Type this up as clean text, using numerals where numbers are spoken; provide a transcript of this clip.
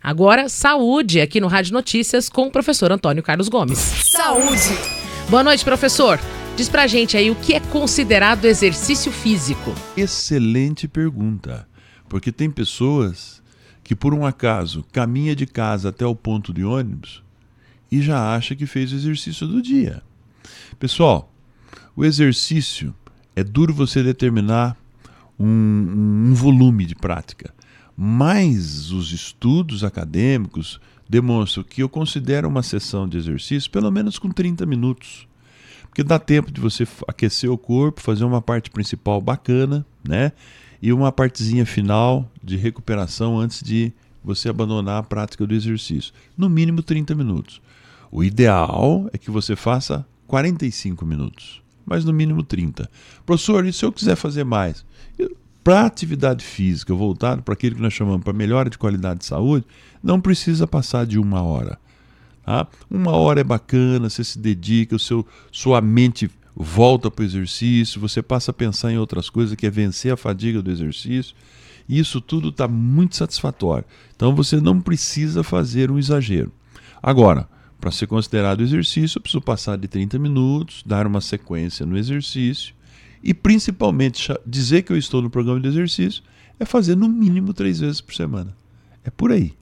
Agora, saúde, aqui no Rádio Notícias com o professor Antônio Carlos Gomes. Saúde! Boa noite, professor. Diz pra gente aí o que é considerado exercício físico. Excelente pergunta, porque tem pessoas que por um acaso caminha de casa até o ponto de ônibus e já acha que fez o exercício do dia. Pessoal, o exercício é duro você determinar um volume de prática, mas os estudos acadêmicos demonstram que eu considero uma sessão de exercício pelo menos com 30 minutos. Porque dá tempo de você aquecer o corpo, fazer uma parte principal bacana, né? E uma partezinha final de recuperação antes de você abandonar a prática do exercício. No mínimo 30 minutos. O ideal é que você faça 45 minutos, mas no mínimo 30. Professor, e se eu quiser fazer mais? Para a atividade física, voltado para aquilo que nós chamamos para melhora de qualidade de saúde, não precisa passar de 1 hora. Tá? 1 hora é bacana, você se dedica, sua mente volta para o exercício, você passa a pensar em outras coisas, que é vencer a fadiga do exercício, e isso tudo está muito satisfatório. Então você não precisa fazer um exagero. Agora, para ser considerado exercício, eu preciso passar de 30 minutos, dar uma sequência no exercício, e principalmente dizer que eu estou no programa de exercício é fazer no mínimo 3 vezes por semana. É por aí.